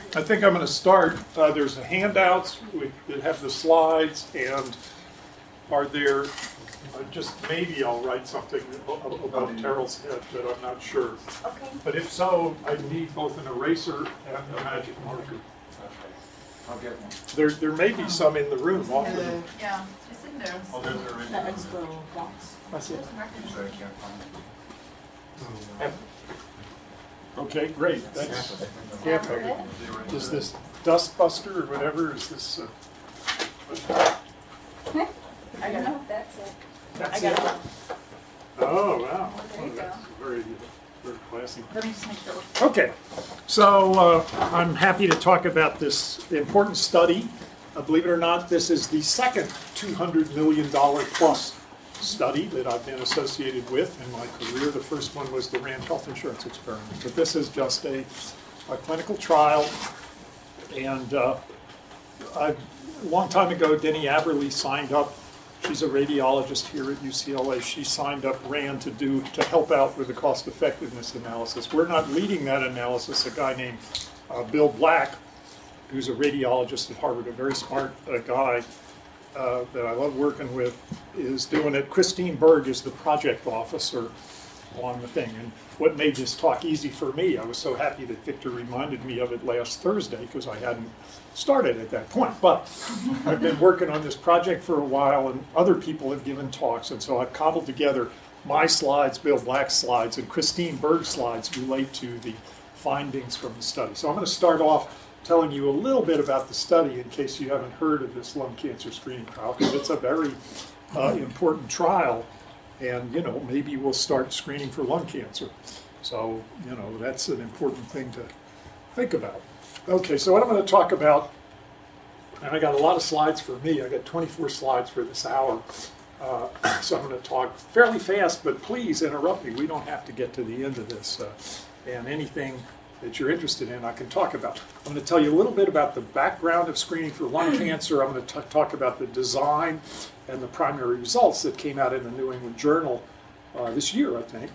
I think I'm going to start. There's the handouts that have the slides, and are there, just maybe I'll write something about Terrell's head, but I'm not sure. Okay. But if so, I need both an eraser and a magic marker. Okay, I'll get one. There may be some in the room. Often. Yeah, it's in there. Oh, there's a ring. That extra box. That's it. There's markers. Sorry, I can't find it. Okay, great. That's Is that it? is this Dust Buster or whatever? Is this? I don't know if that's it. That's I got it. it. Oh wow, There you that's very classy. Let me just make sure. Okay, so I'm happy to talk about this important study. Believe it or not, this is the second $200 million plus study that I've been associated with in my career. The first one was the Rand Health Insurance Experiment, but this is just a clinical trial. And a long time ago, Denny Aberle signed up. She's a radiologist here at UCLA. She signed up Rand to help out with the cost effectiveness analysis. We're not leading that analysis. A guy named Bill Black, who's a radiologist at Harvard, a very smart guy that I love working with, is doing it. Christine Berg is the project officer on the thing. And what made this talk easy for me, I was so happy that Victor reminded me of it last Thursday because I hadn't started at that point. But I've been working on this project for a while, and other people have given talks, and so I've cobbled together my slides, Bill Black's slides, and Christine Berg's slides relate to the findings from the study. So I'm going to start off telling you a little bit about the study in case you haven't heard of this lung cancer screening trial, because it's a very important trial, and maybe we'll start screening for lung cancer. So that's an important thing to think about. Okay, so what I'm going to talk about, and I got a lot of slides for me. I got 24 slides for this hour, so I'm going to talk fairly fast, but please interrupt me. We don't have to get to the end of this, and anything that you're interested in, I can talk about. I'm going to tell you a little bit about the background of screening for lung cancer. I'm going to talk about the design and the primary results that came out in the New England Journal this year, I think.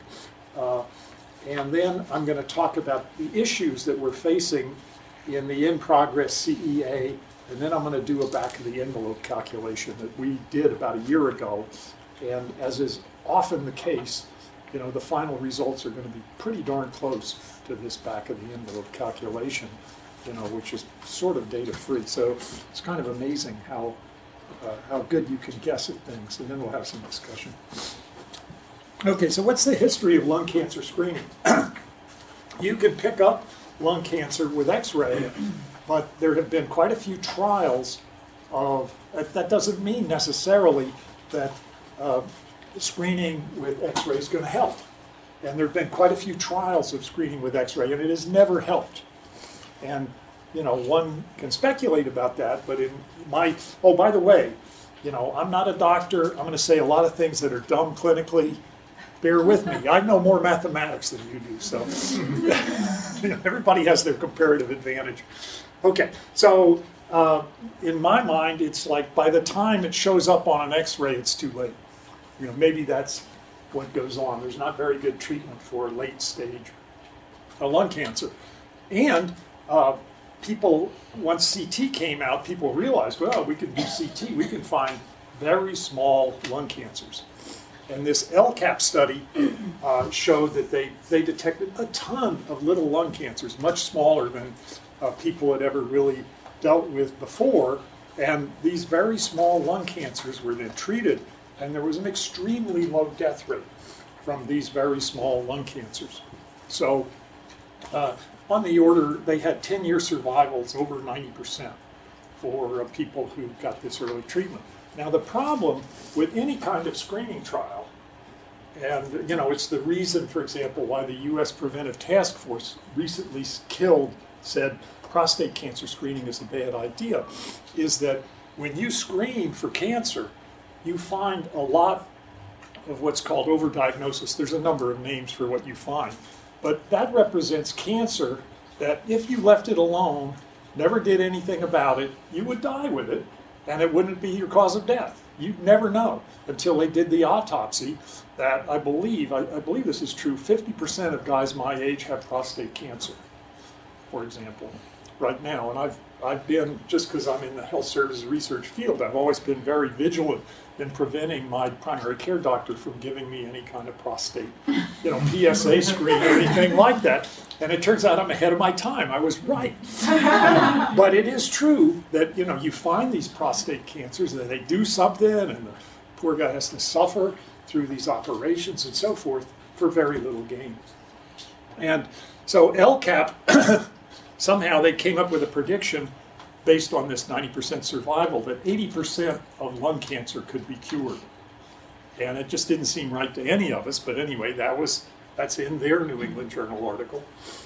And then I'm going to talk about the issues that we're facing in the in-progress CEA, and then I'm going to do a back-of-the-envelope calculation that we did about a year ago. And as is often the case, the final results are going to be pretty darn close to this back-of-the-envelope calculation, which is sort of data-free. So it's kind of amazing how good you can guess at things, and then we'll have some discussion. Okay, so what's the history of lung cancer screening? You can pick up lung cancer with X-ray, but there have been quite a few trials of, that doesn't mean necessarily that screening with X-ray is going to help. And there have been quite a few trials of screening with X-ray, and it has never helped. And, one can speculate about that, but oh, by the way, I'm not a doctor. I'm going to say a lot of things that are dumb clinically. Bear with me. I know more mathematics than you do, so everybody has their comparative advantage. Okay, so in my mind, it's like by the time it shows up on an X-ray, it's too late. Maybe that's what goes on. There's not very good treatment for late stage lung cancer. And people, once CT came out, people realized, well, we can do CT. We can find very small lung cancers. And this LCAP study showed that they detected a ton of little lung cancers, much smaller than people had ever really dealt with before. And these very small lung cancers were then treated, and there was an extremely low death rate from these very small lung cancers. So on the order, they had 10-year survivals over 90% for people who got this early treatment. Now the problem with any kind of screening trial, and it's the reason, for example, why the U.S. Preventive Task Force recently said prostate cancer screening is a bad idea, is that when you screen for cancer, you find a lot of what's called overdiagnosis. There's a number of names for what you find, but that represents cancer that if you left it alone, never did anything about it, you would die with it, and it wouldn't be your cause of death. You'd never know until they did the autopsy that I believe this is true, 50% of guys my age have prostate cancer, for example. right now. And I've been, just because I'm in the health services research field, I've always been very vigilant in preventing my primary care doctor from giving me any kind of prostate, PSA screen or anything like that. And it turns out I'm ahead of my time. I was right. But it is true that, you find these prostate cancers and they do something and the poor guy has to suffer through these operations and so forth for very little gain. And so LCAP, somehow they came up with a prediction based on this 90% survival that 80% of lung cancer could be cured. And it just didn't seem right to any of us, but anyway, that's in their New England Journal article.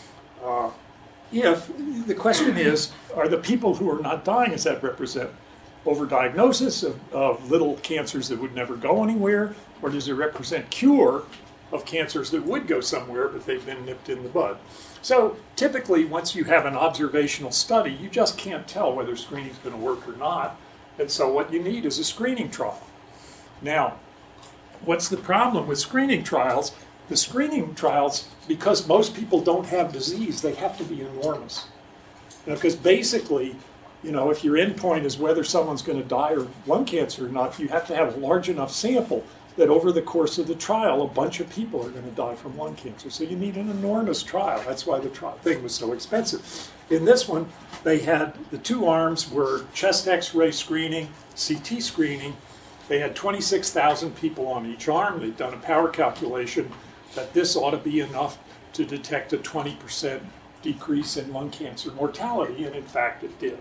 If the question is, are the people who are not dying, does that represent overdiagnosis of little cancers that would never go anywhere, or does it represent cure of cancers that would go somewhere but they've been nipped in the bud? So typically, once you have an observational study, you just can't tell whether screening is going to work or not. And so what you need is a screening trial. Now, what's the problem with screening trials? The screening trials, because most people don't have disease, they have to be enormous. Because basically, if your endpoint is whether someone's going to die of lung cancer or not, you have to have a large enough sample that over the course of the trial, a bunch of people are going to die from lung cancer. So you need an enormous trial. That's why the thing was so expensive. In this one, they had the two arms were chest X-ray screening, CT screening. They had 26,000 people on each arm. They'd done a power calculation that this ought to be enough to detect a 20% decrease in lung cancer mortality, and in fact it did.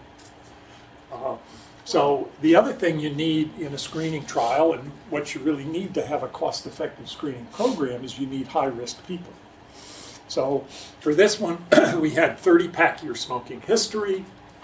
So the other thing you need in a screening trial, and what you really need to have a cost-effective screening program, is you need high-risk people. So for this one, we had 30-pack year smoking history.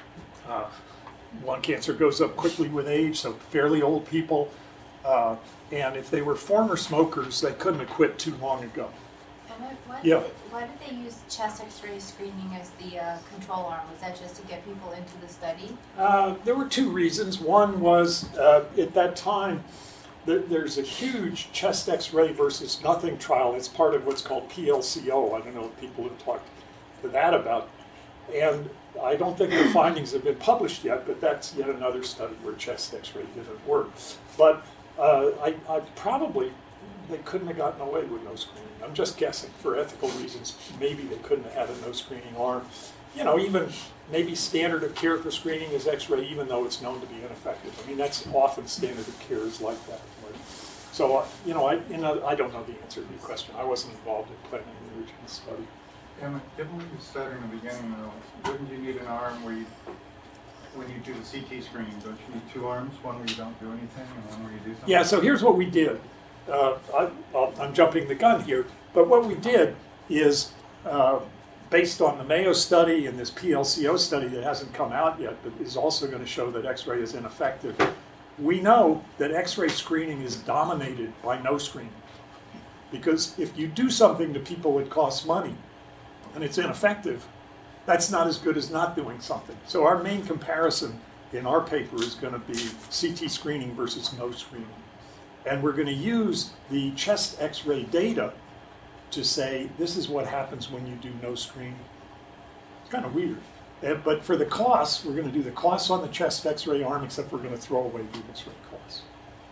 Lung cancer goes up quickly with age, so fairly old people. And if they were former smokers, they couldn't have quit too long ago. And why did they use chest X-ray screening as the control arm? Was that just to get people into the study? There were two reasons. One was at that time, there's a huge chest X-ray versus nothing trial. It's part of what's called PLCO. I don't know if people have talked to that about. And I don't think the findings have been published yet, but that's yet another study where chest X-ray didn't work. But I probably, they couldn't have gotten away with no screening. I'm just guessing. For ethical reasons, maybe they couldn't have had a no screening arm. Even maybe standard of care for screening is X-ray, even though it's known to be ineffective. I mean, that's often standard of care is like that. So, I don't know the answer to your question. I wasn't involved in planning the original study. Emma, didn't you said in the beginning, though, wouldn't you need an arm where when you do the CT screening, don't you need two arms? One where you don't do anything and one where you do something? Yeah, so here's what we did. I'm jumping the gun here, but what we did is, based on the Mayo study and this PLCO study that hasn't come out yet, but is also going to show that X-ray is ineffective, we know that X-ray screening is dominated by no screening. Because if you do something to people that costs money, and it's ineffective, that's not as good as not doing something. So our main comparison in our paper is going to be CT screening versus no screening. And we're going to use the chest X-ray data to say, this is what happens when you do no screening. It's kind of weird. But for the costs, we're going to do the costs on the chest X-ray arm, except we're going to throw away the X-ray costs.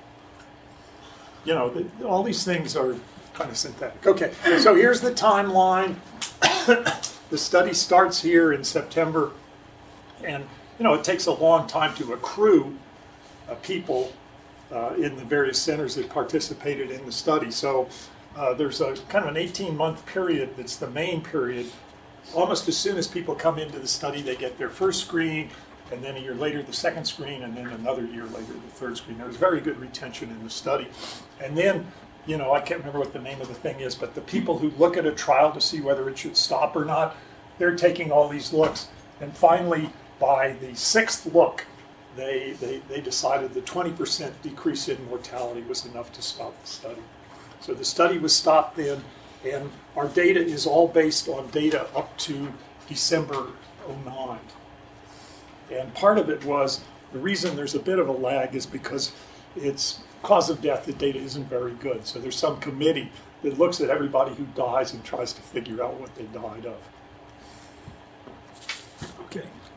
All these things are kind of synthetic. Okay, so here's the timeline. The study starts here in September, and it takes a long time to accrue people in the various centers that participated in the study. So there's a kind of an 18-month period that's the main period. Almost as soon as people come into the study, they get their first screen, and then a year later the second screen, and then another year later the third screen. There was very good retention in the study. And then, I can't remember what the name of the thing is, but the people who look at a trial to see whether it should stop or not, they're taking all these looks. And finally, by the sixth look, they decided the 20% decrease in mortality was enough to stop the study. So the study was stopped then, and our data is all based on data up to December 2009. And part of it was, the reason there's a bit of a lag is because it's cause of death, the data isn't very good. So there's some committee that looks at everybody who dies and tries to figure out what they died of. Okay.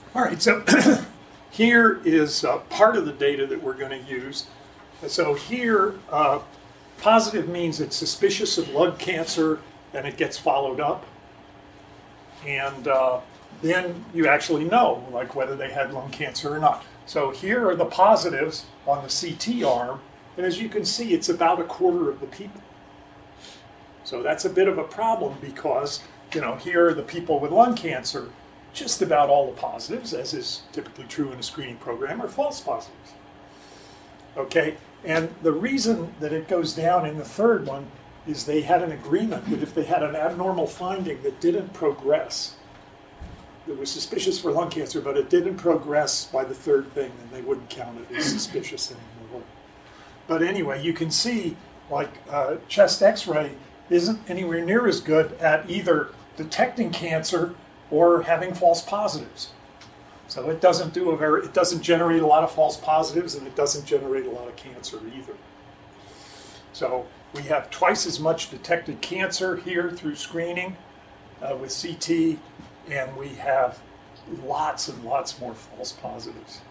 All right, so here is part of the data that we're going to use. So here, positive means it's suspicious of lung cancer and it gets followed up. And then you actually know, like, whether they had lung cancer or not. So here are the positives on the CT arm, and as you can see, it's about a quarter of the people. So that's a bit of a problem because, you know, here are the people with lung cancer. Just about all the positives, as is typically true in a screening program, are false positives. Okay, and the reason that it goes down in the third one is they had an agreement that if they had an abnormal finding that didn't progress, that was suspicious for lung cancer, but it didn't progress by the third thing, then they wouldn't count it as suspicious anymore. But anyway, you can see, like, chest x-ray isn't anywhere near as good at either detecting cancer or having false positives. So it doesn't it doesn't generate a lot of false positives, and it doesn't generate a lot of cancer either. So we have twice as much detected cancer here through screening with CT, and we have lots and lots more false positives.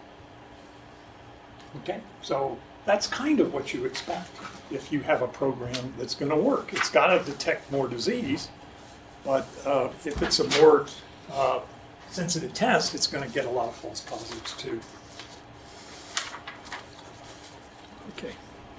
Okay, so that's kind of what you expect if you have a program that's going to work. It's got to detect more disease, but if it's a more sensitive test, it's going to get a lot of false positives too. Okay.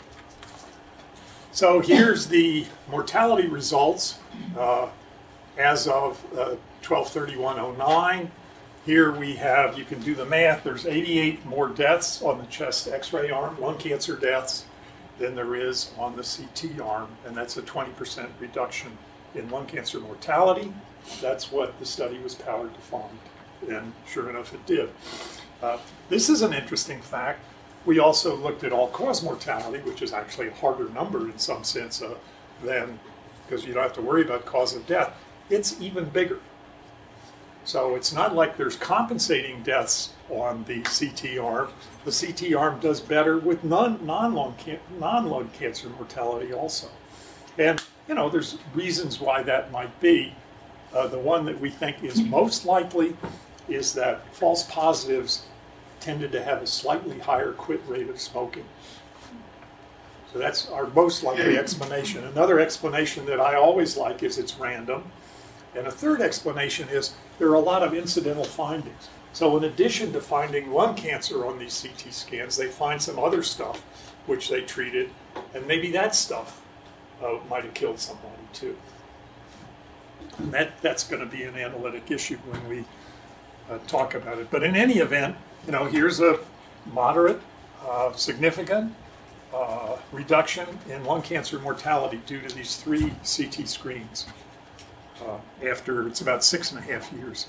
So here's the mortality results as of 12/31/09. Here we have, you can do the math, there's 88 more deaths on the chest x-ray arm, lung cancer deaths, than there is on the CT arm, and that's a 20% reduction in lung cancer mortality. That's what the study was powered to find, and sure enough it did. This is an interesting fact. We also looked at all-cause mortality, which is actually a harder number in some sense than, because you don't have to worry about cause of death. It's even bigger. So it's not like there's compensating deaths on the CT arm. The CT arm does better with non-lung cancer mortality also. And, you know, there's reasons why that might be. The one that we think is most likely is that false positives tended to have a slightly higher quit rate of smoking. So that's our most likely explanation. Another explanation that I always like is it's random. And a third explanation is there are a lot of incidental findings. So in addition to finding lung cancer on these CT scans, they find some other stuff which they treated, and maybe that stuff might have killed somebody too. And that's going to be an analytic issue when we talk about it. But in any event, you know, here's a moderate, significant reduction in lung cancer mortality due to these 3 CT screens after it's about 6.5 years.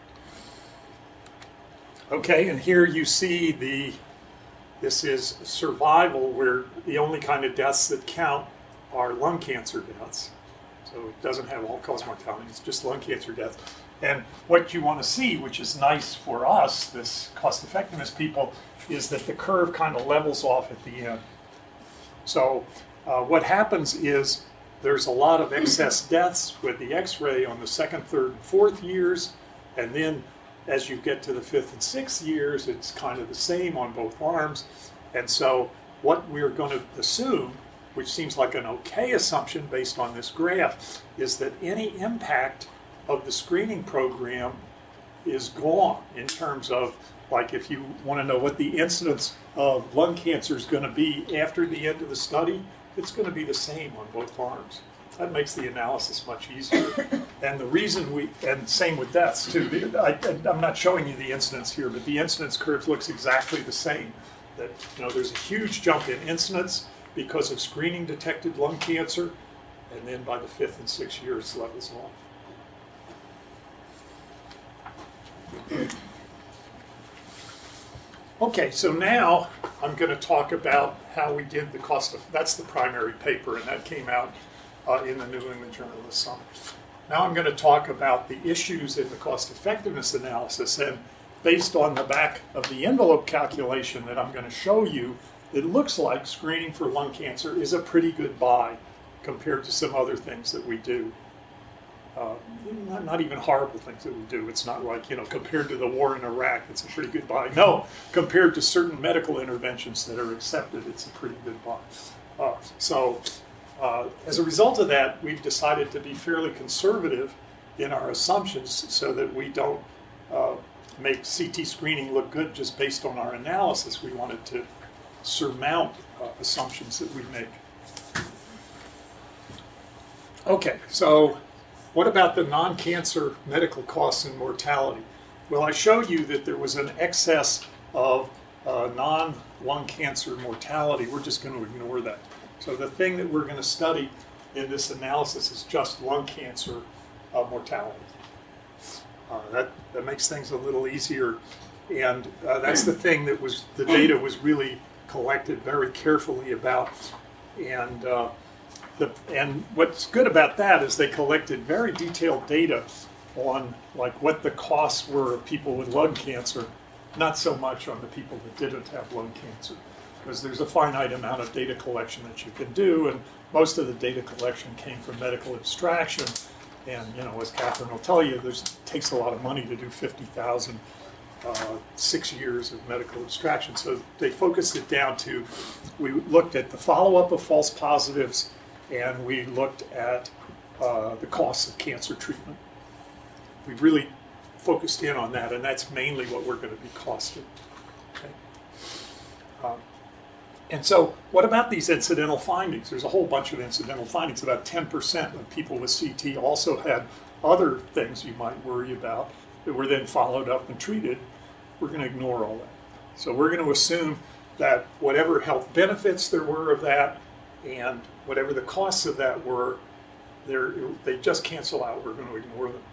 Okay, and here you see this is survival, where the only kind of deaths that count are lung cancer deaths. So it doesn't have all-cause mortality, it's just lung cancer deaths. And what you want to see, which is nice for us, this cost-effectiveness people, is that the curve kind of levels off at the end. So what happens is there's a lot of excess deaths with the x-ray on the 2nd, 3rd, and 4th years, and then as you get to the 5th and 6th years, it's kind of the same on both arms. And so what we're going to assume, which seems like an okay assumption based on this graph, is that any impact of the screening program is gone in terms of, like, if you want to know what the incidence of lung cancer is going to be after the end of the study, it's going to be the same on both arms. That makes the analysis much easier. And the reason and same with deaths too. I'm not showing you the incidence here, but the incidence curve looks exactly the same. That, you know, there's a huge jump in incidence because of screening detected lung cancer, and then by the 5th and 6th years levels off. Okay, so now I'm going to talk about how we did the cost of, that's the primary paper, and that came out in the New England Journal this summer. Now I'm going to talk about the issues in the cost effectiveness analysis, and based on the back of the envelope calculation that I'm going to show you, it looks like screening for lung cancer is a pretty good buy compared to some other things that we do. not even horrible things that we do. It's not like, compared to the war in Iraq, it's a pretty good buy. No, compared to certain medical interventions that are accepted, it's a pretty good buy. As a result of that, we've decided to be fairly conservative in our assumptions so that we don't make CT screening look good just based on our analysis. We wanted to surmount assumptions that we make. Okay, so what about the non-cancer medical costs and mortality? Well, I showed you that there was an excess of non-lung cancer mortality. We're just going to ignore that. So the thing that we're going to study in this analysis is just lung cancer mortality. That makes things a little easier, and that's the thing that the data was really collected very carefully about, and what's good about that is they collected very detailed data on like what the costs were of people with lung cancer, not so much on the people that didn't have lung cancer, because there's a finite amount of data collection that you can do, and most of the data collection came from medical abstraction. And as Catherine will tell you, it takes a lot of money to do 50,000 6 years of medical abstraction. So they focused it down to, we looked at the follow-up of false positives, and we looked at the costs of cancer treatment. We really focused in on that, and that's mainly what we're going to be costing. Okay. And so what about these incidental findings? There's a whole bunch of incidental findings. About 10% of people with CT also had other things you might worry about that were then followed up and treated. We're going to ignore all that. So we're going to assume that whatever health benefits there were of that and whatever the costs of that were, they just cancel out. We're going to ignore them.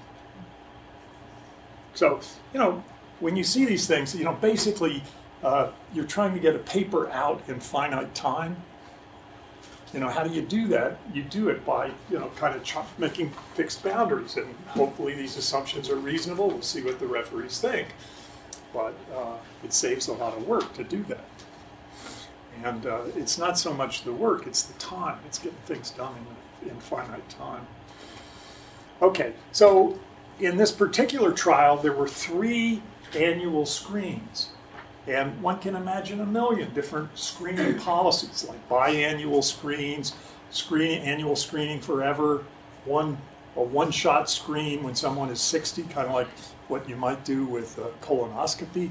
So, when you see these things, basically, you're trying to get a paper out in finite time. How do you do that? You do it by, kind of making fixed boundaries, and hopefully these assumptions are reasonable. We'll see what the referees think, but it saves a lot of work to do that. And it's not so much the work, it's the time. It's getting things done in finite time. Okay, so in this particular trial, there were 3 annual screens. And one can imagine a million different screening policies, like biannual screens, annual screening forever, a one-shot screen when someone is 60, kind of like what you might do with colonoscopy,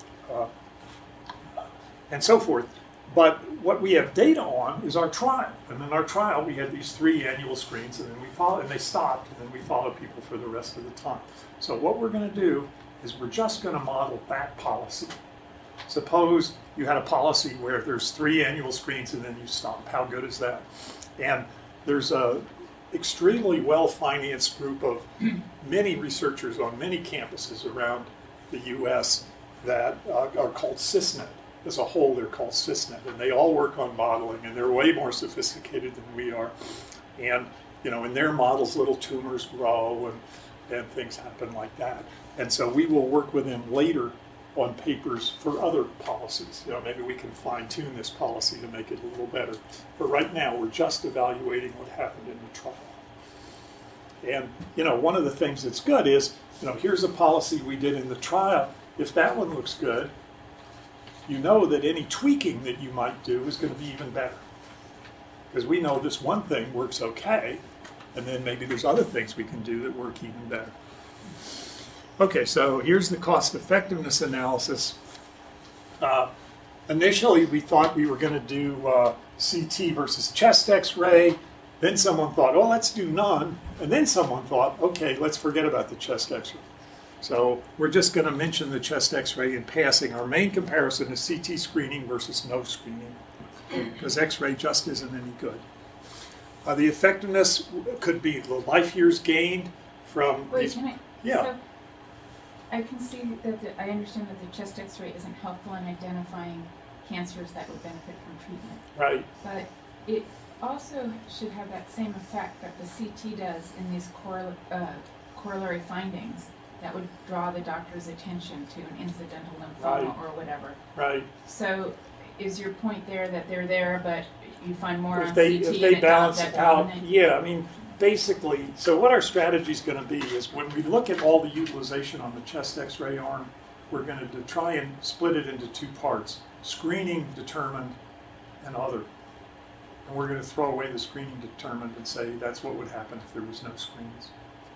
and so forth. But what we have data on is our trial. And in our trial, we had these 3 annual screens, and then they stopped, and then we followed people for the rest of the time. So what we're going to do is we're just going to model that policy. Suppose you had a policy where there's 3 annual screens and then you stop. How good is that? And there's a extremely well-financed group of many researchers on many campuses around the U.S. that are called CISNET. As a whole, they're called CISNET, and they all work on modeling, and they're way more sophisticated than we are. And in their models, little tumors grow and things happen like that. And so we will work with them later on papers for other policies. Maybe we can fine-tune this policy to make it a little better. But right now, we're just evaluating what happened in the trial. And, one of the things that's good is, here's a policy we did in the trial. If that one looks good, you know that any tweaking that you might do is going to be even better. Because we know this one thing works okay, and then maybe there's other things we can do that work even better. Okay, so here's the cost effectiveness analysis. Initially, we thought we were going to do CT versus chest x-ray. Then someone thought, oh, let's do none. And then someone thought, okay, let's forget about the chest x-ray. So we're just going to mention the chest x-ray in passing. Our main comparison is CT screening versus no screening, because x-ray just isn't any good. The effectiveness could be the life years gained from... Wait, can I? Yeah. So I can see that I understand that the chest x-ray isn't helpful in identifying cancers that would benefit from treatment. Right. But it also should have that same effect that the CT does in these corollary findings that would draw the doctor's attention to an incidental lymphoma or whatever. Right. So is your point there that they're there, but you find more If on they CT balance that out, yeah, I mean, basically, so what our strategy is going to be is when we look at all the utilization on the chest x-ray arm, we're going to try and split it into two parts, screening determined and other. And we're going to throw away the screening determined and say that's what would happen if there was no screens.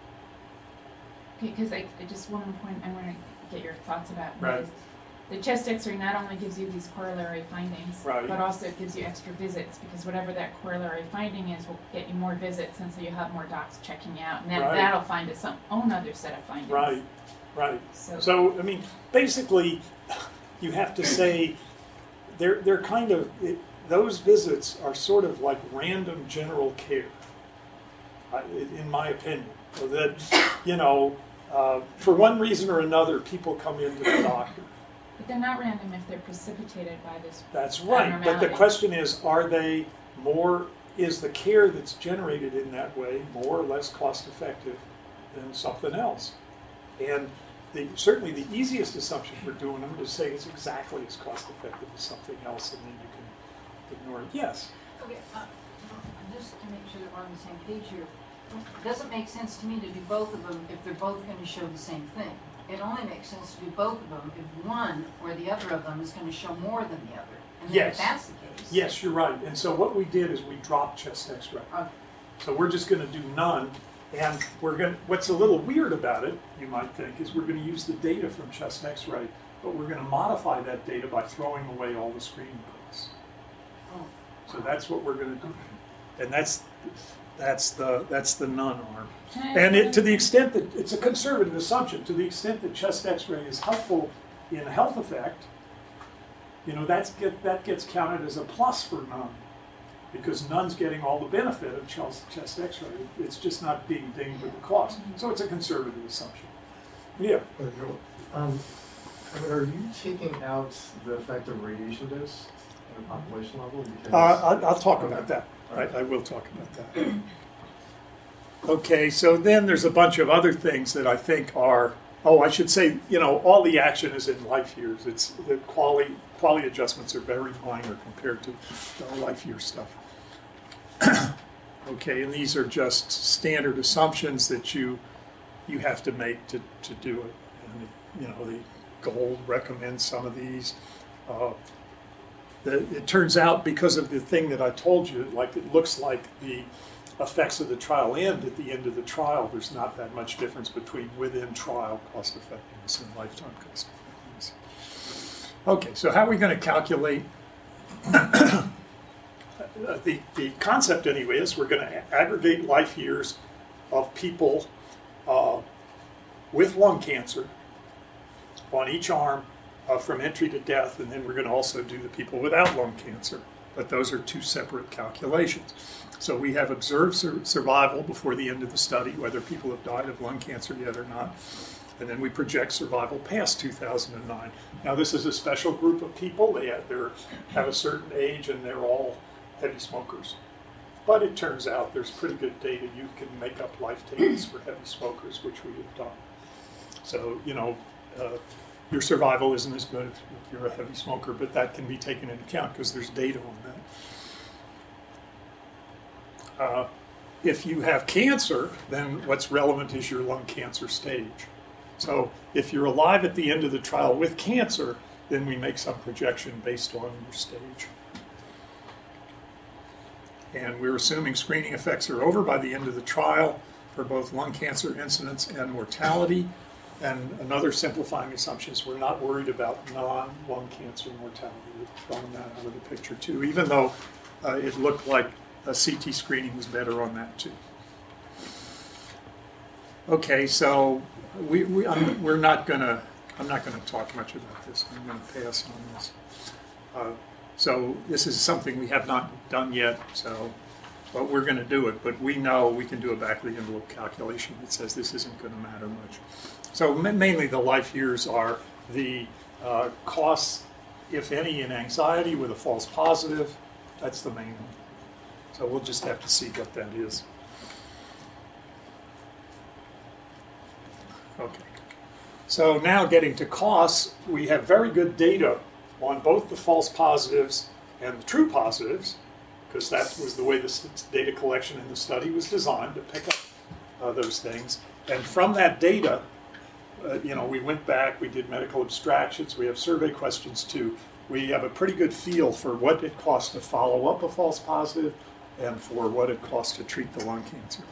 Okay, because I just one more point I want to get your thoughts about. Right. Is the chest x-ray not only gives you these corollary findings, Right. but also it gives you extra visits, because whatever that corollary finding is will get you more visits, and so you have more docs checking you out, and then Right. that'll find its own other set of findings. Right, right. So, So, I mean, basically, you have to say, they're kind of, those visits are sort of like random general care, in my opinion. So that, you know, for one reason or another, people come into the doctor. but they're not random if they're precipitated by this. That's right, but the abnormality. question is, are they more, is the care that's generated in that way more or less cost effective than something else? And certainly the easiest assumption for doing them is to say it's exactly as cost effective as something else, and then you can ignore it. Yes? Okay, just to make sure that we're on the same page here, it doesn't make sense to me to do both of them if they're both going to show the same thing. It only makes sense to do both of them if one or the other of them is going to show more than the other. And then Yes. if that's the case. Yes, you're right. And so what we did is we dropped chest x-ray. Okay. So we're just going to do none. And what's a little weird about it, you might think, is we're going to use the data from chest x-ray, but we're going to modify that data by throwing away all the screening costs. Oh. So that's what we're going to do. And that's the none arm. Can I And ask to the extent that, it's a conservative assumption, to the extent that chest x-ray is helpful in health effect, you know, that gets counted as a plus for none, because none's getting all the benefit of chest x-ray. It's just not being dinged with the cost. So it's a conservative assumption. Yeah. Are you taking out the effect of radiation dose at a population level? Because I'll talk about that. I will talk about that. Okay, so then there's a bunch of other things that I think are, I should say, you know, all the action is in life years. It's the quality adjustments are very minor compared to the life year stuff. Okay, and these are just standard assumptions that you have to make to do it. And, you know, the GOLD recommends some of these. It turns out, because of the thing that I told you, like it looks like the effects of the trial end at the end of the trial, there's not that much difference between within trial cost effectiveness and lifetime cost effectiveness. Okay, so how are we going to calculate? The concept anyway is we're going to aggregate life years of people with lung cancer on each arm from entry to death, and then we're going to also do the people without lung cancer. But those are two separate calculations. So we have observed survival before the end of the study, whether people have died of lung cancer yet or not. And then we project survival past 2009. Now this is a special group of people. They have a certain age and they're all heavy smokers. But it turns out there's pretty good data. You can make up life tables for heavy smokers, which we have done. So, you know, your survival isn't as good if you're a heavy smoker, but that can be taken into account because there's data on that. If you have cancer, then what's relevant is your lung cancer stage. So if you're alive at the end of the trial with cancer, then we make some projection based on your stage. And we're assuming screening effects are over by the end of the trial for both lung cancer incidence and mortality. And another simplifying assumption is we're not worried about non-lung cancer mortality. We've thrown that out of the picture too, even though it looked like a CT screening was better on that too. Okay, so I'm not going to talk much about this. I'm going to pass on this. So this is something we have not done yet. So, but we're going to do it. But we know we can do a back of the envelope calculation that says this isn't going to matter much. So mainly the life years are the costs, if any, in anxiety with a false positive. That's the main one. So we'll just have to see what that is. Okay. So now getting to costs, we have very good data on both the false positives and the true positives, because that was the way the data collection in the study was designed, to pick up those things. And from that data, we went back, we did medical abstractions, we have survey questions too. We have a pretty good feel for what it costs to follow up a false positive and for what it costs to treat the lung cancer.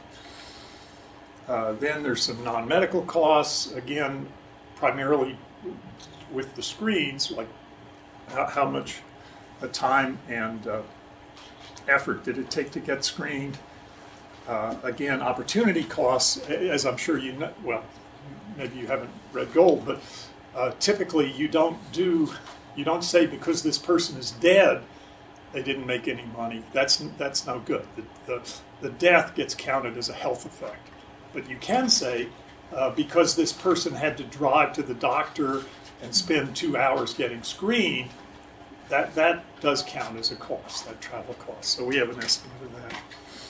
Then there's some non-medical costs, again, primarily with the screens, like how much time and effort did it take to get screened. Again, opportunity costs, as I'm sure you know, well, maybe you haven't read Gold, but typically you don't say because this person is dead, they didn't make any money. That's no good. The death gets counted as a health effect. But you can say, because this person had to drive to the doctor and spend 2 hours getting screened, that does count as a cost, that travel cost. So we have an estimate of that.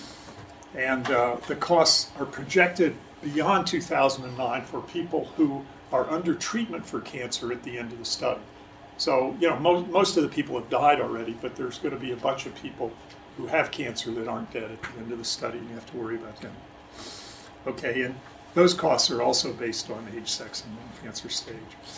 And the costs are projected beyond 2009 for people who are under treatment for cancer at the end of the study. So, most of the people have died already, but there's going to be a bunch of people who have cancer that aren't dead at the end of the study, and you have to worry about them. Okay, and those costs are also based on age, sex, and lung cancer stage.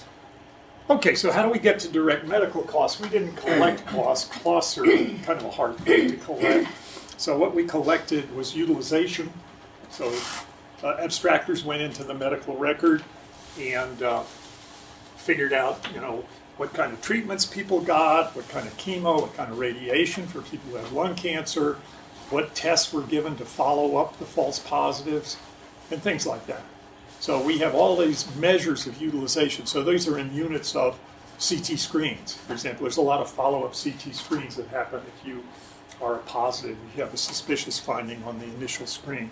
Okay, so how do we get to direct medical costs? We didn't collect costs. Costs are kind of a hard thing to collect. So what we collected was utilization. So abstractors went into the medical record and figured out, what kind of treatments people got, what kind of chemo, what kind of radiation for people who have lung cancer, what tests were given to follow up the false positives, and things like that. So we have all these measures of utilization. So these are in units of CT screens. For example, there's a lot of follow-up CT screens that happen if you are a positive, if you have a suspicious finding on the initial screen.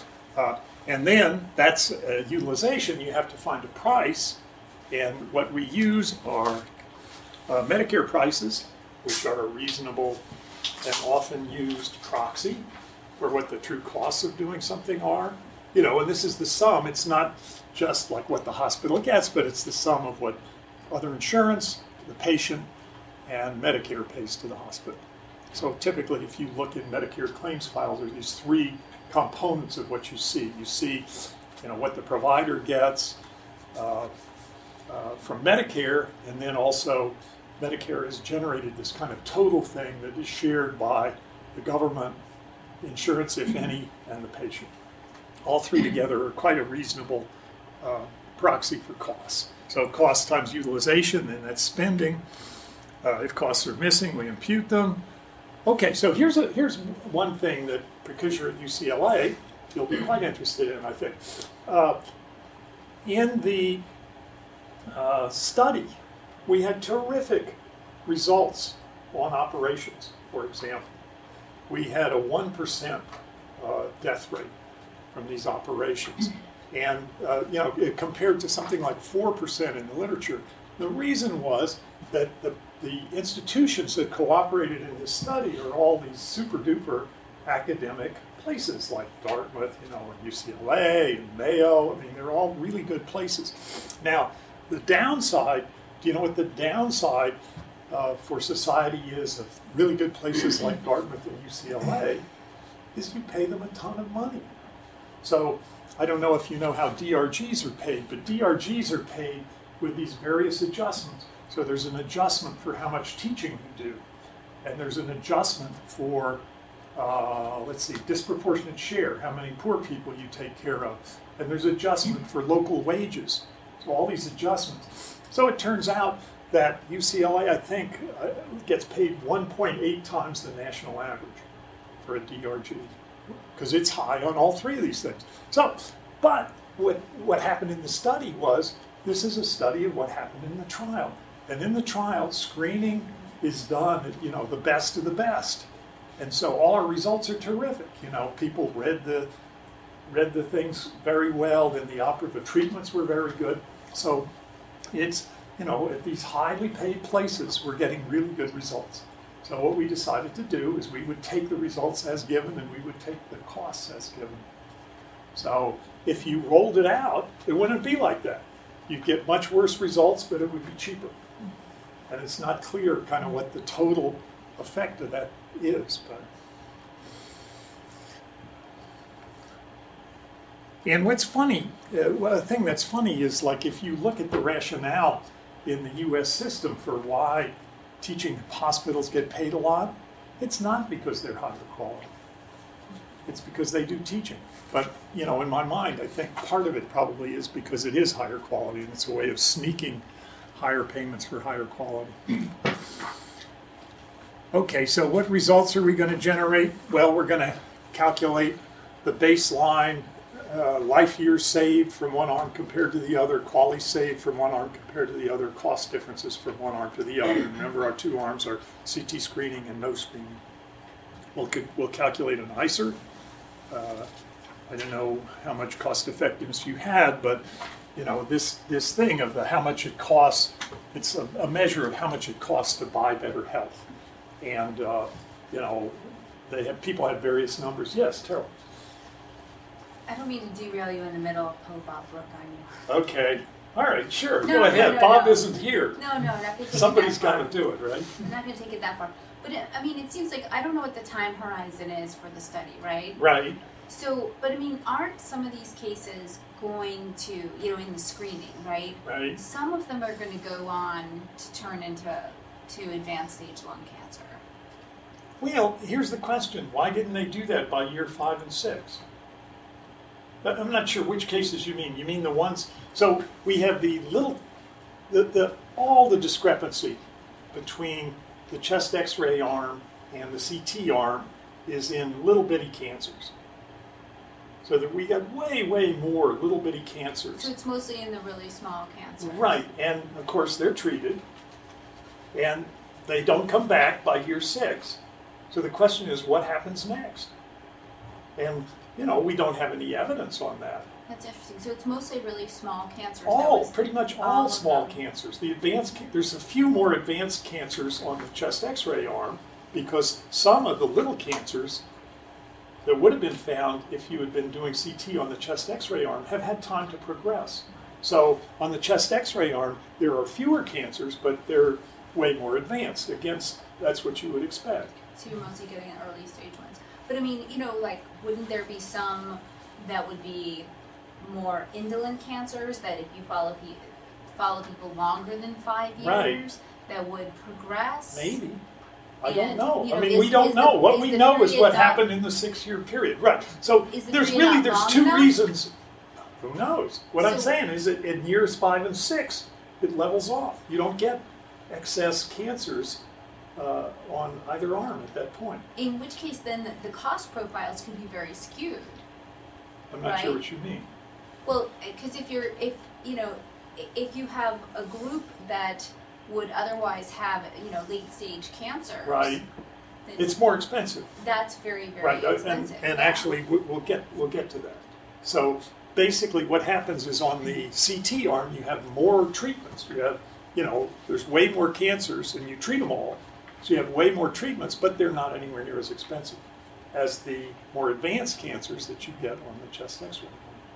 And then that's utilization. You have to find a price. And what we use are Medicare prices, which are a reasonable and often used proxy for what the true costs of doing something are. And this is the sum. It's not just like what the hospital gets, but it's the sum of what other insurance, the patient, and Medicare pays to the hospital. So typically, if you look in Medicare claims files, there are these three components of what you see. You see, what the provider gets from Medicare, and then also Medicare has generated this kind of total thing that is shared by the government, insurance, if any, and the patient. All three together are quite a reasonable proxy for costs. So cost times utilization, and that's spending. If costs are missing, we impute them. Okay, so here's one thing that, because you're at UCLA, you'll be quite interested in, I think. In the study, we had terrific results on operations, for example. We had a 1% death rate from these operations. And, compared to something like 4% in the literature. The reason was that the institutions that cooperated in this study are all these super duper academic places like Dartmouth, and UCLA and Mayo. I mean, they're all really good places. Now, the downside, do you know what the downside for society is of really good places like Dartmouth and UCLA? Is you pay them a ton of money. So I don't know if you know how DRGs are paid, but DRGs are paid with these various adjustments. So there's an adjustment for how much teaching you do, and there's an adjustment for, disproportionate share, how many poor people you take care of, and there's adjustment for local wages. So all these adjustments. So it turns out that UCLA, I think, gets paid 1.8 times the national average for a DRG, because it's high on all three of these things. So, but what happened in the study was, this is a study of what happened in the trial. And in the trial, screening is done at, the best of the best. And so all our results are terrific. People read the things very well, then the treatments were very good. So it's, at these highly paid places, we're getting really good results. So what we decided to do is we would take the results as given and we would take the costs as given. So if you rolled it out, it wouldn't be like that. You'd get much worse results, but it would be cheaper. And it's not clear kind of what the total effect of that is. But And what's funny, well, the thing that's funny is like if you look at the rationale in the US system for why teaching hospitals get paid a lot, it's not because they're higher quality. It's because they do teaching. But, you know, in my mind, I think part of it probably is because it is higher quality and it's a way of sneaking higher payments for higher quality. Okay, so what results are we going to generate? Well, we're going to calculate the baseline life years saved from one arm compared to the other, quality saved from one arm compared to the other, cost differences from one arm to the other. Remember, our two arms are CT screening and no screening. We'll calculate an ICER. I don't know how much cost effectiveness you had, but you know this thing of how much it costs. It's a measure of how much it costs to buy better health, and you know people have various numbers. Yes, Terrell. I don't mean to derail you in the middle of Pope Bob Brook on you. Okay. All right. Sure. No, Go ahead. no, Bob no. isn't here. No, not gonna take Somebody's it that far. got to do it, right? I'm not gonna take it that far. But I mean, it seems like, I don't know what the time horizon is for the study, right? Right. So, but I mean, aren't some of these cases going to, you know, in the screening, right? Right. Some of them are going to go on to turn into advanced stage lung cancer. Well, here's the question. Why didn't they do that by year 5 and 6? But I'm not sure which cases you mean. You mean the ones, so we have all the discrepancy between the chest x-ray arm and the CT arm is in little bitty cancers. So that we got way more little bitty cancers. So it's mostly in the really small cancers. Right, and of course they're treated, and they don't come back by year 6. So the question is, what happens next? And you know, we don't have any evidence on that. That's interesting. So it's mostly really small cancers. Pretty much all small cancers. The there's a few more advanced cancers on the chest X-ray arm because some of the little cancers that would have been found if you had been doing CT on the chest X-ray arm have had time to progress. So on the chest X-ray arm, there are fewer cancers, but they're way more advanced. That's what you would expect. So you're mostly getting an early stage ones. But I mean, you know, like, wouldn't there be some that would be more indolent cancers that if you follow people longer than 5 years, Right. that would progress? Maybe. I don't And, know. you know, I mean, we don't is know. the- What is we the know is period what not- happened in the 6-year period. Right. So Is the there's period not there's long 2 enough? reasons. Who knows? What I'm So- saying is that in years 5 and 6, it levels off. You don't get excess cancers on either arm at that point. In which case, then the cost profiles can be very skewed. I'm not sure Right. what you mean. Well, because if you have a group that would otherwise have, you know, late stage cancers, Right. then It's more expensive. that's very Right. expensive. And yeah. actually, we'll get to that. So basically, what happens is on the CT arm, you have more treatments. You have, you know, there's way more cancers, and you treat them all. So you have way more treatments, but they're not anywhere near as expensive as the more advanced cancers that you get on the chest X-ray.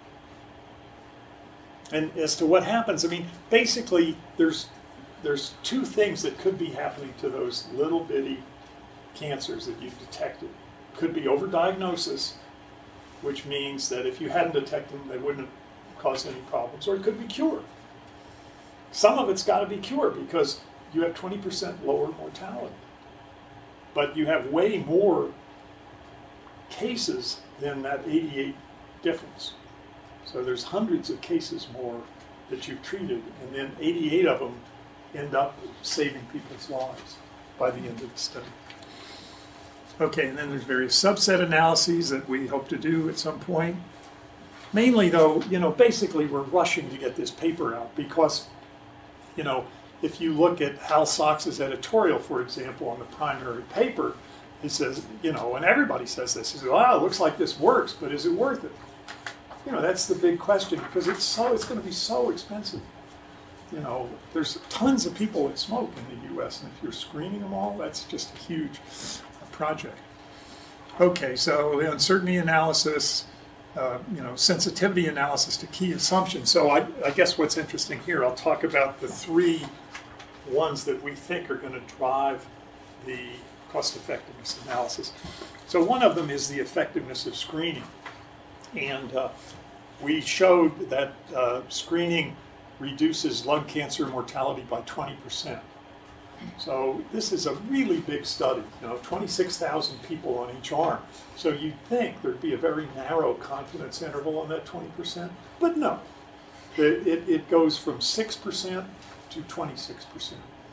And as to what happens, I mean, basically, there's 2 things that could be happening to those little bitty cancers that you've detected. Could be overdiagnosis, which means that if you hadn't detected them, they wouldn't have caused any problems, or it could be cured. Some of it's got to be cured because you have 20% lower mortality. But you have way more cases than that 88 difference. So there's hundreds of cases more that you've treated, and then 88 of them end up saving people's lives by the end of the study. Okay, and then there's various subset analyses that we hope to do at some point. Mainly though, you know, basically we're rushing to get this paper out because, you know, if you look at Hal Sox's editorial, for example, on the primary paper, he says, you know, and everybody says this, he says, wow, it looks like this works, but is it worth it? You know, that's the big question because it's going to be so expensive. You know, there's tons of people that smoke in the U.S., and if you're screening them all, that's just a huge project. Okay, so the uncertainty analysis, you know, sensitivity analysis to key assumptions. So I guess what's interesting here, I'll talk about the 3 ones that we think are going to drive the cost effectiveness analysis. So one of them is the effectiveness of screening. And we showed that screening reduces lung cancer mortality by 20%. So this is a really big study, 26,000 people on each arm. So you'd think there'd be a very narrow confidence interval on that 20%, but no. It goes from 6% to 26%.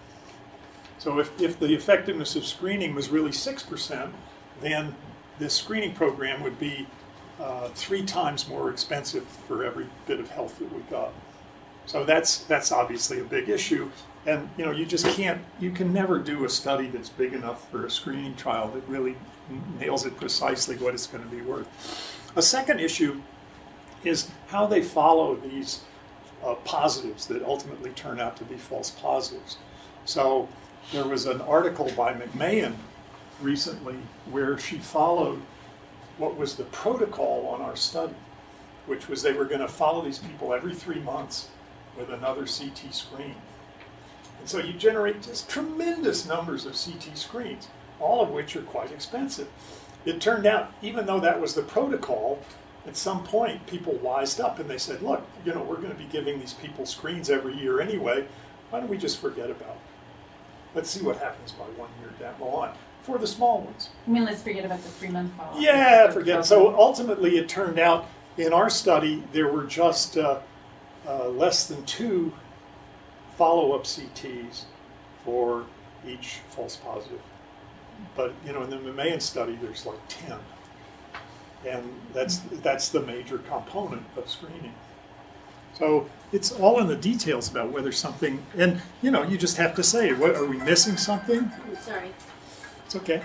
So if the effectiveness of screening was really 6%, then this screening program would be 3 times more expensive for every bit of health that we got. So that's obviously a big issue. And you can never do a study that's big enough for a screening trial that really nails it precisely what it's going to be worth. A second issue is how they follow these positives that ultimately turn out to be false positives. So there was an article by McMahon recently where she followed what was the protocol on our study, which was they were going to follow these people every 3 months with another CT screen. And so you generate just tremendous numbers of CT screens, all of which are quite expensive. It turned out, even though that was the protocol, at some point people wised up and they said, look, we're going to be giving these people screens every year anyway. Why don't we just forget about it? Let's see what happens by 1 year down the line for the small ones. I mean, let's forget about the 3-month follow-up. Yeah, forget. So ultimately it turned out in our study there were just less than 2 follow-up CTs for each false positive. But in the McMahon study there's like 10. And that's the major component of screening. So it's all in the details about whether something, and you just have to say, what are we missing something? Sorry. It's okay.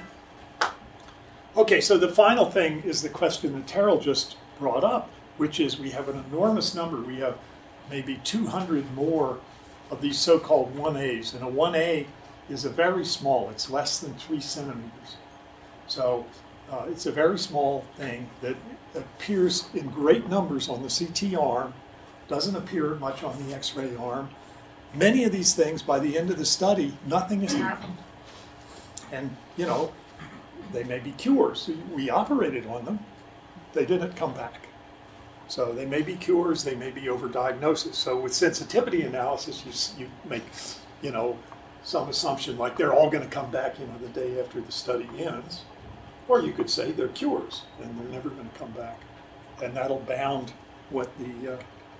Okay, so the final thing is the question that Terrell just brought up, which is we have an enormous number. We have maybe 200 more of these so-called 1As. And a 1A is a very small, it's less than 3 centimeters. So it's a very small thing that appears in great numbers on the CT arm, doesn't appear much on the X-ray arm. Many of these things, by the end of the study, nothing has happened. And, they may be cures. We operated on them. They didn't come back. So they may be cures, they may be overdiagnosis. So with sensitivity analysis, you make, some assumption like they're all going to come back, the day after the study ends. Or you could say they're cures and they're never going to come back. And that'll bound what the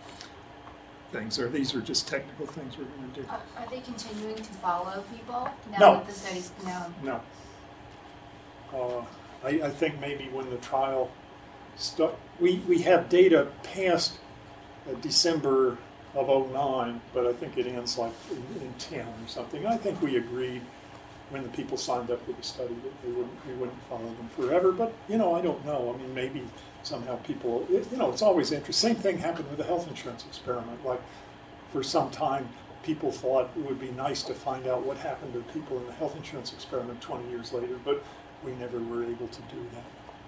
things are. These are just technical things we're going to do. Are they continuing to follow people now No. that the study's No. I think maybe when the trial we have data past December of 2009, but I think it ends like in 10 or something. I think we agreed when the people signed up for the study that we wouldn't follow them forever. But I don't know. I mean, maybe somehow people. It's always interesting. Same thing happened with the health insurance experiment. Like for some time, people thought it would be nice to find out what happened to people in the health insurance experiment 20 years later, but we never were able to do that.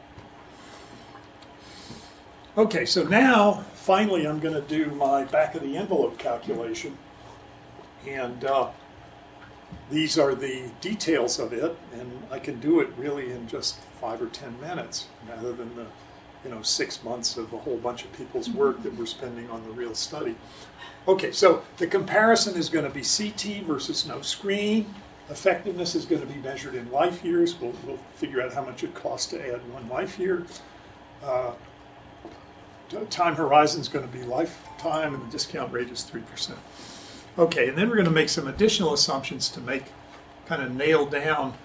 Okay, so now, finally, I'm going to do my back-of-the-envelope calculation. And these are the details of it, and I can do it really in just 5 or 10 minutes, rather than the 6 months of a whole bunch of people's work that we're spending on the real study. Okay, so the comparison is going to be CT versus no screen. Effectiveness is going to be measured in life years. We'll figure out how much it costs to add 1 life year. Time horizon is going to be lifetime, and the discount rate is 3%. Okay, and then we're going to make some additional assumptions to kind of nail down,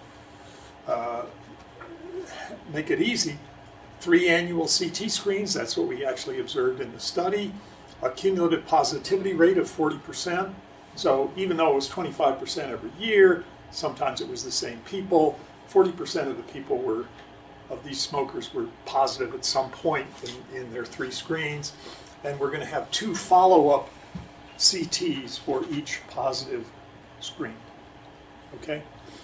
make it easy. 3 annual CT screens, that's what we actually observed in the study. A cumulative positivity rate of 40%. So even though it was 25% every year, sometimes it was the same people. 40% of the people of these smokers were positive at some point in their 3 screens. And we're going to have 2 follow-up CTs for each positive screen. Okay?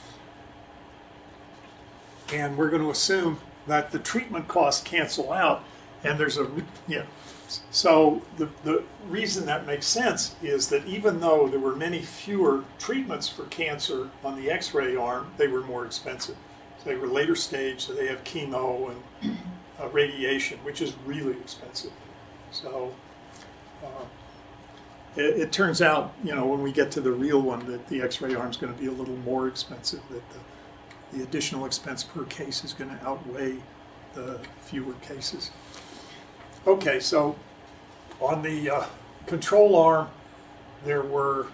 And we're going to assume that the treatment costs cancel out, and there's so the reason that makes sense is that even though there were many fewer treatments for cancer on the X-ray arm, they were more expensive. So they were later stage, so they have chemo and radiation, which is really expensive. So it turns out, when we get to the real one, that the X-ray arm is going to be a little more expensive, that the additional expense per case is going to outweigh the fewer cases. Okay, so on the control arm, there were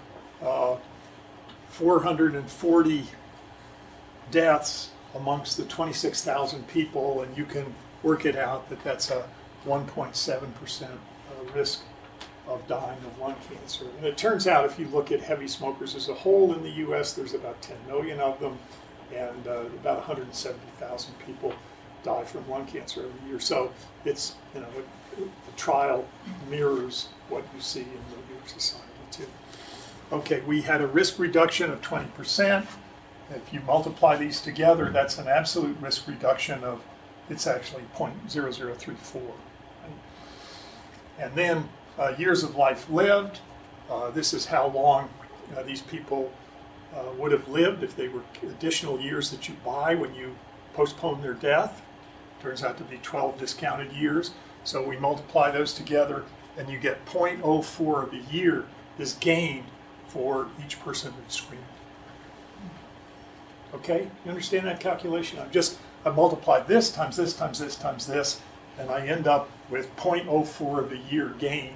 440 deaths amongst the 26,000 people, and you can work it out that that's a 1.7% risk of dying of lung cancer. And it turns out, if you look at heavy smokers as a whole in the U.S., there's about 10 million of them, and about 170,000 people die from lung cancer every year. So it's, the trial mirrors what you see in the New Society too. Okay, we had a risk reduction of 20%. If you multiply these together, that's an absolute risk reduction of, it's actually 0.0034. Right? And then years of life lived. This is how long these people would have lived if they were additional years that you buy when you postpone their death. Turns out to be 12 discounted years. So we multiply those together, and you get 0.04 of a year is gained for each person who's screened. Okay, you understand that calculation? I multiplied this times this times this times this, and I end up with 0.04 of a year gained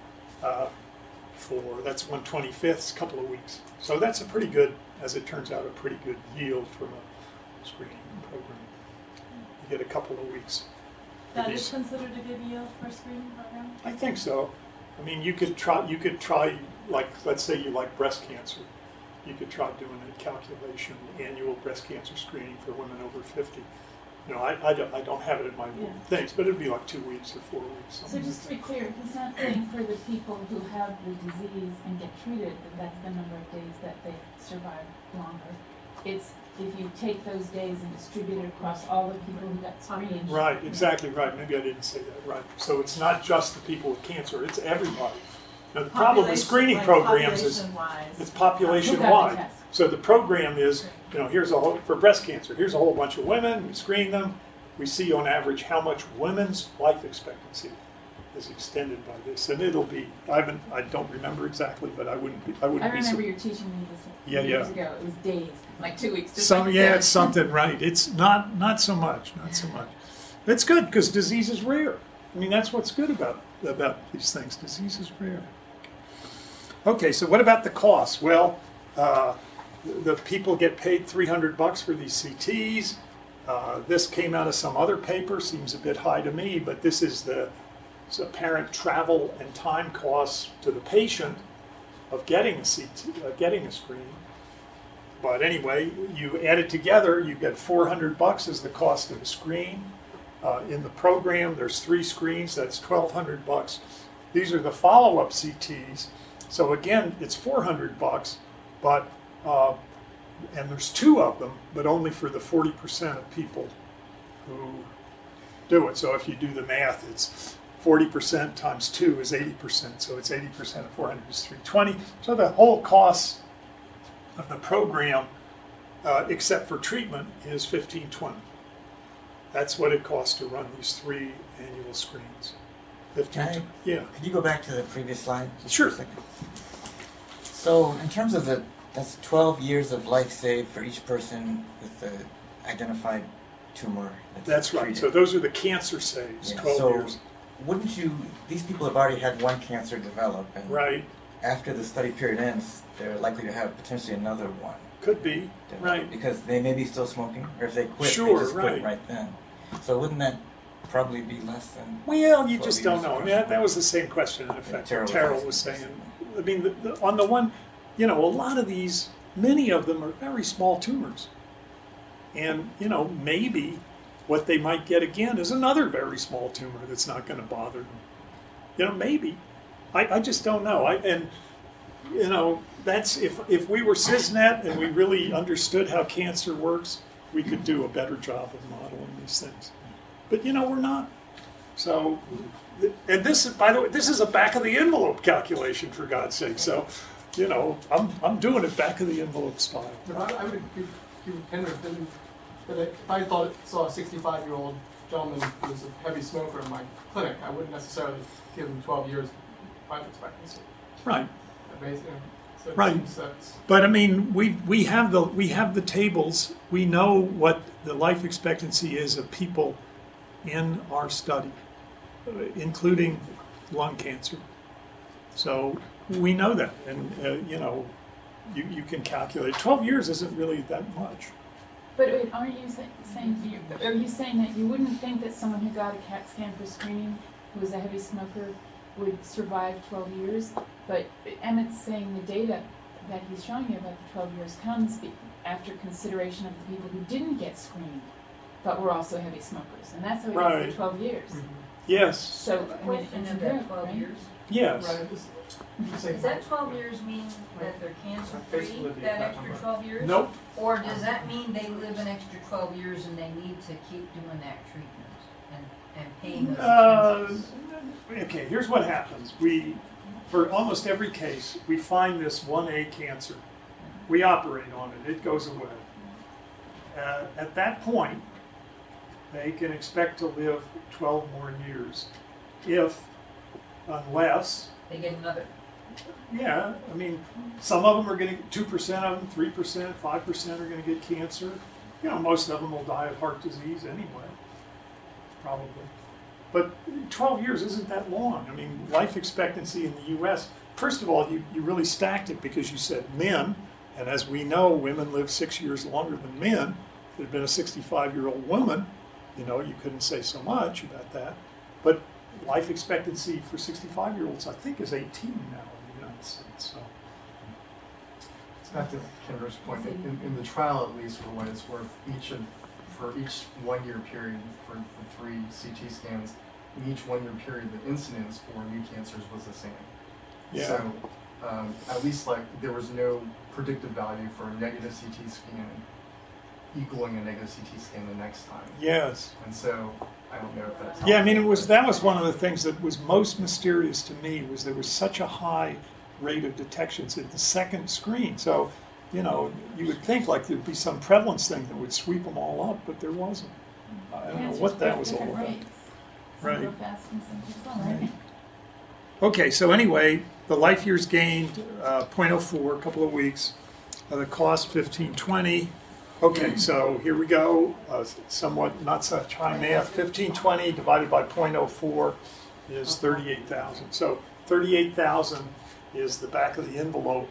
that's 1/25th, a couple of weeks. So that's a pretty good, as it turns out, a pretty good yield from a screening program. You get a couple of weeks. That is considered a good yield for a screening program? I think so. I mean, you could try, like, let's say you like breast cancer. You could try doing a calculation, annual breast cancer screening for women over 50. I don't have it in my things, but it'd be like 2 weeks or 4 weeks. So just to be clear, he's not saying for the people who have the disease and get treated, that's the number of days that they survive longer. It's if you take those days and distribute it across all the people who got screened. Right, exactly right. Maybe I didn't say that right. So it's not just the people with cancer, it's everybody. Now, the problem with screening programs is it's population-wide. So the program is, here's a whole, for breast cancer, here's a whole bunch of women, we screen them, we see on average how much women's life expectancy is extended by this. And it'll be, I don't remember exactly, but I wouldn't be remember you teaching me this years ago. It was days, like 2 weeks. It's something, right. It's not so much. It's good because disease is rare. I mean, that's what's good about these things. Disease is rare. Okay, so what about the cost? Well, the people get paid $300 for these CTs. This came out of some other paper, seems a bit high to me, but this is the apparent travel and time costs to the patient of getting a CT, getting a screen. But anyway, you add it together, you get $400 as the cost of a screen. In the program, there's 3 screens, that's $1,200. These are the follow-up CTs. So again, it's $400, but and there's 2 of them, but only for the 40% of people who do it. So if you do the math, it's 40% times 2 is 80%. So it's 80% of 400 is 320. So the whole cost of the program, except for treatment, is $1,520. That's what it costs to run these 3 annual screens. Can you go back to the previous slide? Sure. For a second? So in terms of that's 12 years of life saved for each person with the identified tumor. That's right. treated. So those are the cancer saves, 12 years. Wouldn't these people have already had one cancer develop, and Right. after the study period ends, they're likely to have potentially another one. Could be. develop, Right. Because they may be still smoking, or if they quit, Sure, they just right. quit right then. So wouldn't that probably be less than... Well, you 12 just don't years know. I of mean, that was the same question, in effect, Terrell that Terrell was was saying. asking. I mean, on the one, a lot of these, many of them are very small tumors. And, maybe what they might get again is another very small tumor that's not going to bother them. Maybe. I just don't know. That's, if we were CISNET and we really understood how cancer works, we could do a better job of modeling these things. But, we're not. So, and this, by the way, this is a back of the envelope calculation, for God's sake. So, I'm doing it back of the envelope style. But I would give Kendra that if I saw a 65-year-old gentleman who's a heavy smoker in my clinic, I wouldn't necessarily give him 12 years life expectancy. Right. So it Right. seems that's But I mean, we have the tables. We know what the life expectancy is of people in our study, including lung cancer. So we know that, and you can calculate. 12 years isn't really that much. But wait, aren't you are you saying that you wouldn't think that someone who got a CAT scan for screening, who was a heavy smoker, would survive 12 years? But Emmett's saying the data that he's showing you about the 12 years comes after consideration of the people who didn't get screened, but were also heavy smokers. And that's how he gets Right. the 12 years. Yes. So, I mean, Question it's of good, that 12 right? years? Yes. right. Does that 12 years mean that they're cancer-free, that extra 12 years? Nope. Or does that mean they live an extra 12 years and they need to keep doing that treatment and paying those expenses? Okay, here's what happens. For almost every case, we find this 1A cancer. We operate on it. It goes away. At that point, they can expect to live 12 more years, unless, They get another. yeah, I mean, some of them are going to, 2% of them, 3%, 5% are going to get cancer. Most of them will die of heart disease anyway, probably. But 12 years isn't that long. I mean, life expectancy in the U.S., first of all, you really stacked it because you said men, and as we know, women live 6 years longer than men. If it had been a 65-year-old woman, you couldn't say so much about that. But life expectancy for 65-year-olds, I think, is 18 now in the United States. So. Back to Kendra's point, in the trial at least, for what it's worth, for each 1 year period for the 3 CT scans, in each 1 year period, the incidence for new cancers was the same. Yeah. So at least there was no predictive value for a negative CT scan equaling a negative CT scan the next time. Yes. And so I don't know if that's Yeah, I mean, that was one of the things that was most mysterious to me, was there was such a high rate of detections at the second screen. So, you would think there'd be some prevalence thing that would sweep them all up, but there wasn't. I don't know what that was all about. Right. Some go fast and some go slow, right? Okay, so anyway, the life years gained, 0.04, a couple of weeks. The cost, $1,520. Okay, so here we go. Somewhat not such high math. 1,520 divided by 0.04 is 38,000. So 38,000 is the back of the envelope.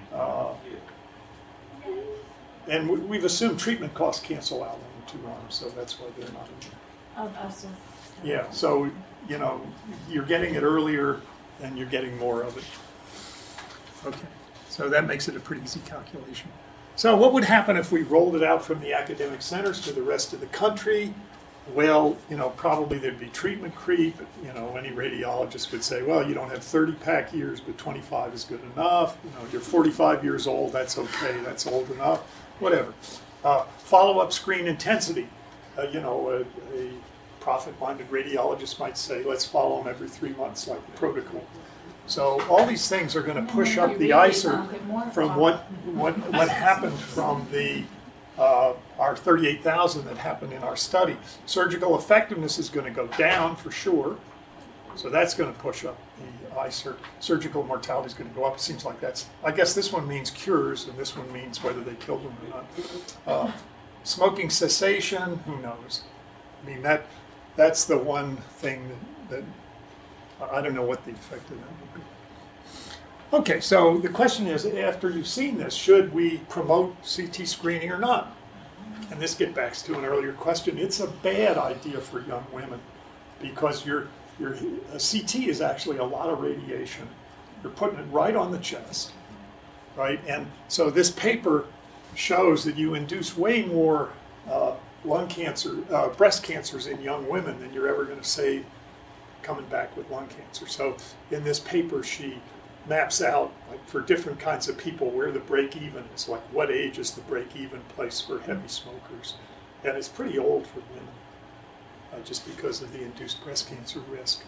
And we've assumed treatment costs cancel out on the 2 arms, so that's why they're not in there. Yeah, so, you're getting it earlier and you're getting more of it. Okay, so that makes it a pretty easy calculation. So what would happen if we rolled it out from the academic centers to the rest of the country? Well, probably there'd be treatment creep. Any radiologist would say, well, you don't have 30-pack years, but 25 is good enough. You're 45 years old, that's okay, that's old enough, whatever. Follow-up screen intensity. A profit-minded radiologist might say, let's follow them every 3 months like the protocol. So all these things are going to push up the ICER from what happened from the our 38,000 that happened in our study. Surgical effectiveness is going to go down for sure, so that's going to push up the ICER. Surgical mortality is going to go up. It seems like I guess this one means cures, and this one means whether they killed them or not. Smoking cessation, who knows? I mean, that's the one thing that I don't know what the effect of that would be. Okay, so the question is, after you've seen this, should we promote CT screening or not? And this gets back to an earlier question. It's a bad idea for young women because a CT is actually a lot of radiation. You're putting it right on the chest, right? And so this paper shows that you induce way more lung cancer, breast cancers in young women than you're ever going to save coming back with lung cancer. So in this paper, she maps out for different kinds of people where the break-even is, what age is the break-even place for heavy smokers. And it's pretty old for women, just because of the induced breast cancer risk.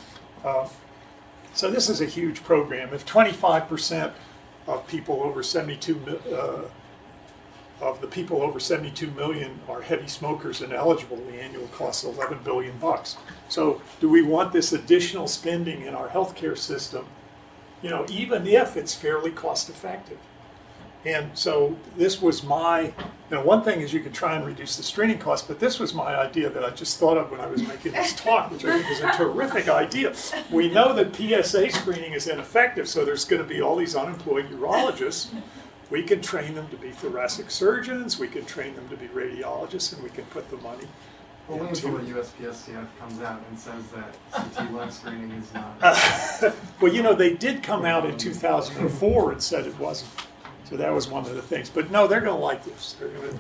So this is a huge program. If 25% of people over 72 of the people over 72 million are heavy smokers and eligible. The annual cost is $11 billion. So do we want this additional spending in our healthcare system, you know, even if it's fairly cost effective? And so this was my, you know, one thing is you can try and reduce the screening cost, but this was my idea that I just thought of when I was making this talk, which I think is a terrific idea. We know that PSA screening is ineffective, so there's going to be all these unemployed urologists. We can train them to be thoracic surgeons, we can train them to be radiologists, and we can put the money Only into until the USPSTF comes out and says that CT lung screening is not. Well, you know, they did come out in 2004 and said it wasn't. So that was one of the things. But no, they're going to like this.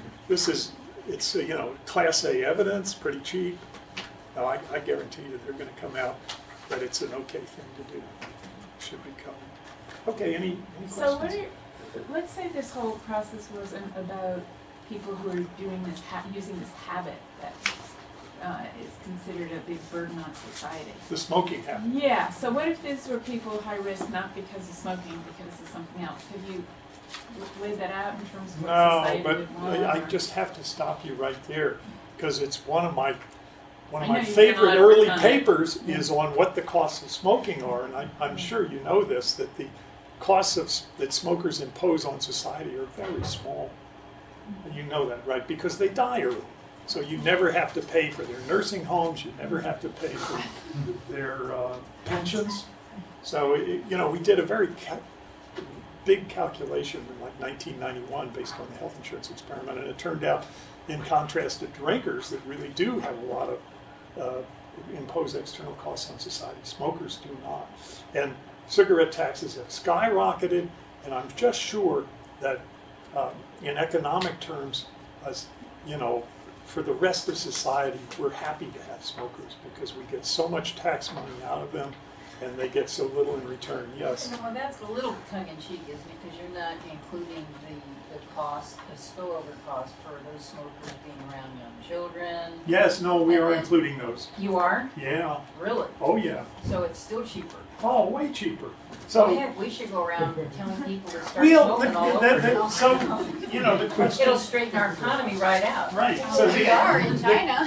It's you know, Class A evidence, pretty cheap. No, I guarantee you they're going to come out that it's an okay thing to do. Should be coming. Okay, any So questions? let's say this whole process wasn't about people who are doing this, using this habit that is considered a big burden on society. The smoking habit. Yeah, so what if these were people high risk, not because of smoking, because of something else? Have you weighed that out in terms of what No, society but would want? I or- just have to stop you right there because it's one of my I know my you've done a favorite lot of work early on it. papers is on what the costs of smoking are, and I'm sure you know this, that the costs that smokers impose on society are very small. And you know that, right? Because they die early. So you never have to pay for their nursing homes, you never have to pay for their pensions. So, you know, we did a very big calculation in like 1991 based on the health insurance experiment, and it turned out, in contrast to drinkers that really do have a lot of impose external costs on society, smokers do not. And cigarette taxes have skyrocketed, and I'm just sure that in economic terms, as you know, for the rest of society, we're happy to have smokers because we get so much tax money out of them, and they get so little in return. Yes. Well, that's a little tongue-in-cheek, isn't it? Because you're not including the cost, the spillover cost for those smokers being around young children. Yes. No, we And are then- including those. You are? Yeah. Really? Oh, yeah. So it's still cheaper. Oh, way cheaper. So So, heck, we should go around telling people to start well, smoking all over. so you know the question. It'll straighten our economy right out. Right. Well, So we are in China.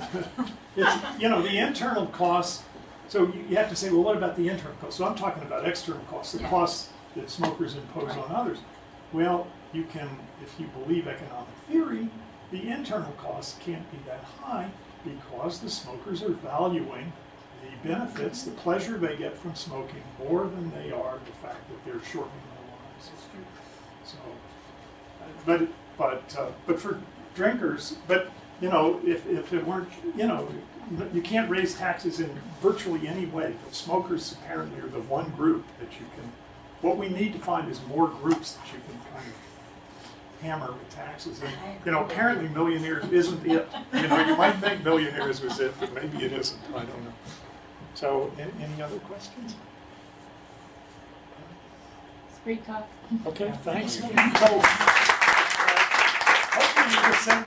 It's, you know, the internal costs, so you have to say, well, what about the internal costs? So I'm talking about external costs, the Yeah. costs that smokers impose on others. Well, you can, if you believe economic theory, the internal costs can't be that high because the smokers are valuing the benefits, the pleasure they get from smoking more than they are the fact that they're shortening their lives. So, but for drinkers, but you know, if it weren't, you know, you can't raise taxes in virtually any way. But smokers apparently are the one group that you can. What we need to find is more groups that you can kind of hammer with taxes. And you know, apparently millionaires isn't it. You know, you might think millionaires was it, but maybe it isn't. I don't know. So, any other questions? It's great talk. Okay, thanks. So, hopefully you can send